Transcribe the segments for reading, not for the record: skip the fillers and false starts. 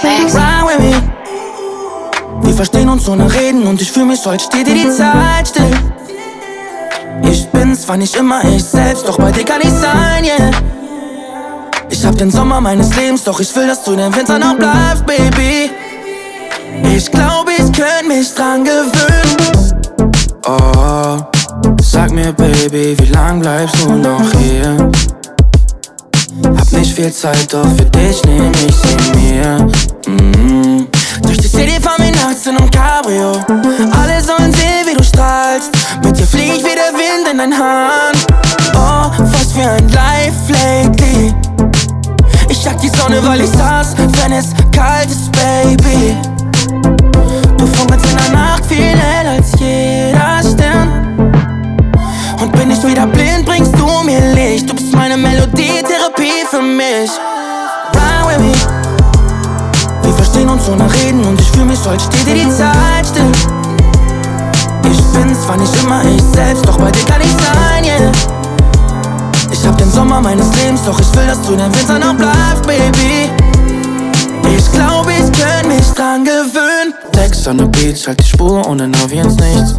Ride with me. Wir verstehen uns ohne Reden und ich fühl mich, als steht dir die Zeit still. Ich bin zwar nicht immer ich selbst, doch bei dir kann ich sein, yeah. Ich hab den Sommer meines Lebens, doch ich will, dass du den Winter noch bleibst, Baby. Ich glaube, ich könnte mich dran gewöhnen. Oh, sag mir, Baby, wie lang bleibst du noch hier? Hab nicht viel Zeit, doch für dich nehm ich sie mir. Durch die City fahren wir nachts in einem Cabrio. Alle sollen sehen, wie du strahlst. Mit dir flieg ich wie der Wind in dein Haaren. Oh, was für ein Life lately. Ich jag die Sonne, weil ich saß, wenn es kalt ist, Baby. Du funkelst in der Nacht viel heller als jeder Stern. Und bin ich wieder blind, bringst du mir Licht. Du bist meine Melodie-Therapie für mich. Ride with me. Wir verstehen uns ohne Reden und ich fühl mich, als steht dir die Zeit still. Ich bin zwar nicht immer ich selbst, doch bei dir kann ich sein, yeah. Ich hab den Sommer meines Lebens, doch ich will, dass du den Winter noch bleibst, Baby. Ich glaube, ich könnte mich dran gewöhnen. Text on the Beach, halt die Spur ohne Navi ins Nichts.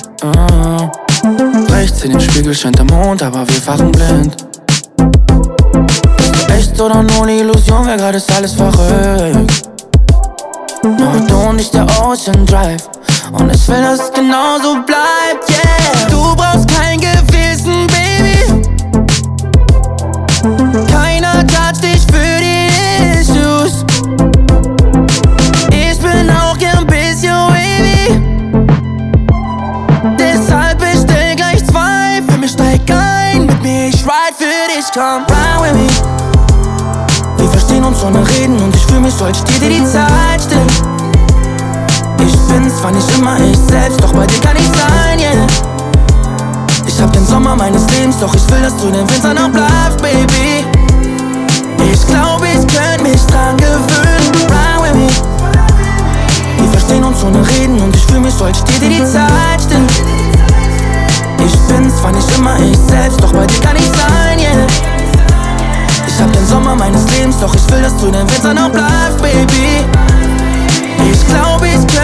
Rechts in den Spiegel scheint der Mond, aber wir fahren blind. Bist du echt oder nur eine Illusion? Wer gerade ist alles verrückt? Nur du und nicht der Ocean Drive. Und ich will, dass es genauso bleibt, yeah. Du brauchst kein Gewissen, Baby. Keiner toucht dich für die Issues. Ich bin auch gern bisschen wavy. Deshalb bestell gleich 2 für mich, steig ein mit mir, ich ride für dich, komm, ride with me. Wir verstehen uns ohne Reden und ich fühl mich, als steht dir die Zeit still. Ich bin zwar nicht immer ich selbst, doch bei dir kann ich sein, yeah. Ich hab den Sommer meines Lebens, doch ich will, dass du den Winter noch bleibst, Baby. Ich glaube, ich könnte mich dran gewöhnen. Ride with me. Wir verstehen uns ohne Reden und ich fühl mich, als steht dir die Zeit still. Ich bin zwar nicht immer ich selbst, doch bei dir kann ich sein, yeah. Ich hab den Sommer meines Lebens, doch ich will, dass du den Winter noch bleibst, Baby. Ich glaube, ich